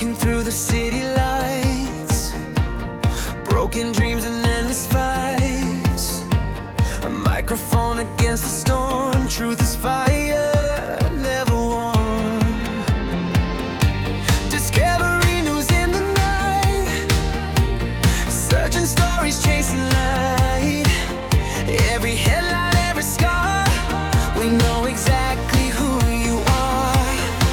Walking through the city lights, broken dreams and endless fights. A microphone against the storm, truth is fire, never won. Discovery news in the night, searching stories, chasing light. Every headline, every scar, we know exactly who you are.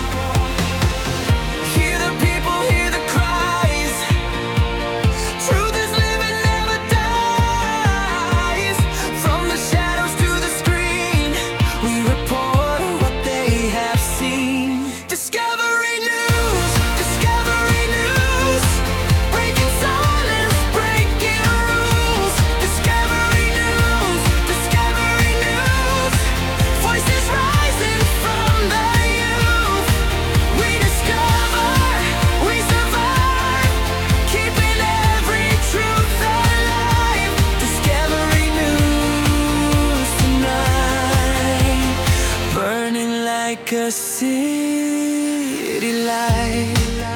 Hear the people, hear the cries. Truth is living, never dies. From the shadows to the screen, we report what they have seen. Discovery news, discovery news. Breaking silence, breaking rules. Discovery news, discovery news. Voices rising from the youth. We discover, we survive, keeping every truth alive. Discovery news tonight, burning like a city light.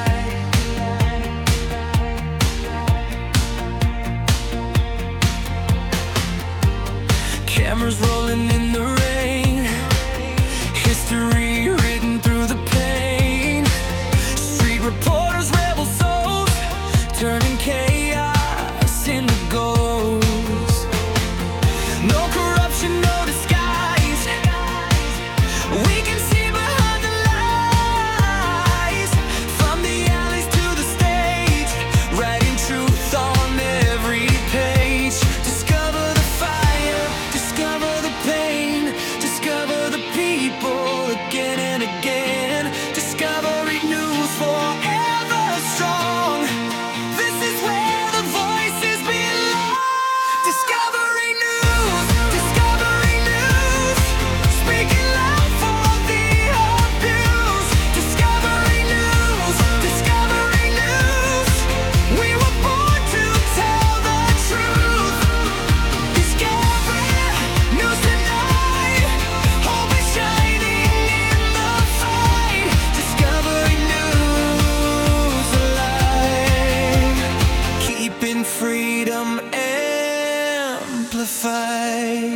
Cameras rolling in the rain, history written through the pain. Street reporters, rebel souls, turning chaos into ghosts. No corruption, no disguise. We can see behind the lies. From the alleys to the stage, writing truth on every page. Discover the fire, discover the pain, discover the people again and again. Discovery news forever strong. This is where the voices belong. Discovery news, speaking loud for the abused. Discovery news, we were born to tell the truth. Discovery news tonight, hope is shining in the fight. Discovery news alive, keeping freedom amplified.